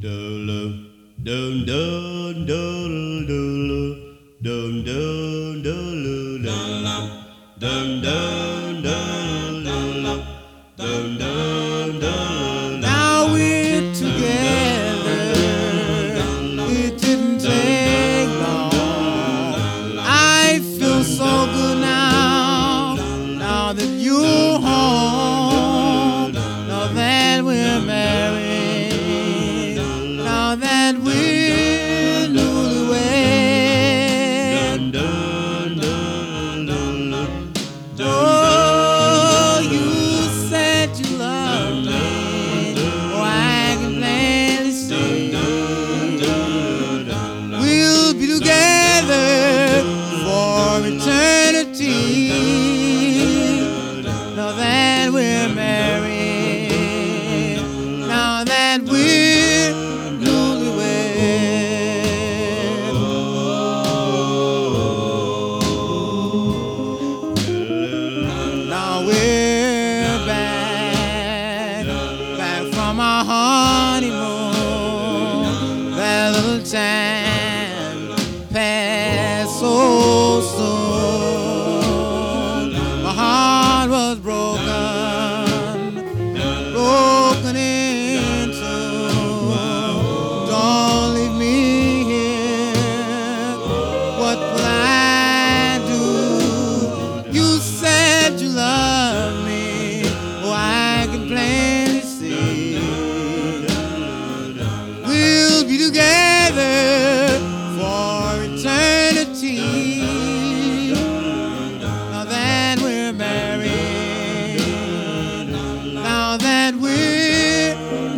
dun dun dun dun dun dun dun dun dun dun. Now we're together. It didn't take long. I feel so good now. Now that you're home. Now that we're married. Now that we're newlywed. Oh, you said you loved me. Oh, I can plainly see. We'll be together for eternity. Now that we're married. Now that we're Now we're back from our honeymoon. That little time passed so soon. My heart was broken in two. Don't leave me here. What will I do? You said you love me. Oh, I can plainly see. We'll be together for eternity. Now that we're married. Now that we're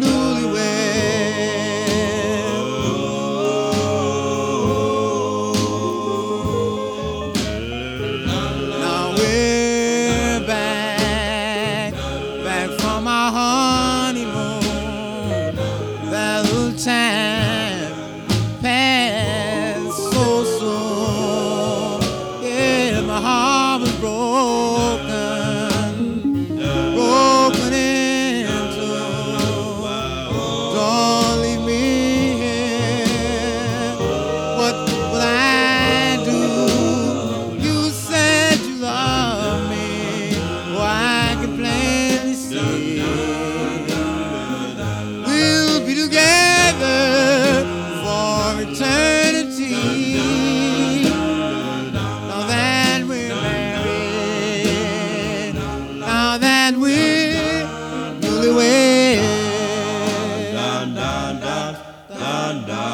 Now we're back from our honeymoon. That little time passed so soon. Yeah, my heart was broken in two. Don't leave me here. What will I do? You said you love me. Oh, I can plainly see. We'll be together for eternity. Now that we're married. Now that we're newlywed.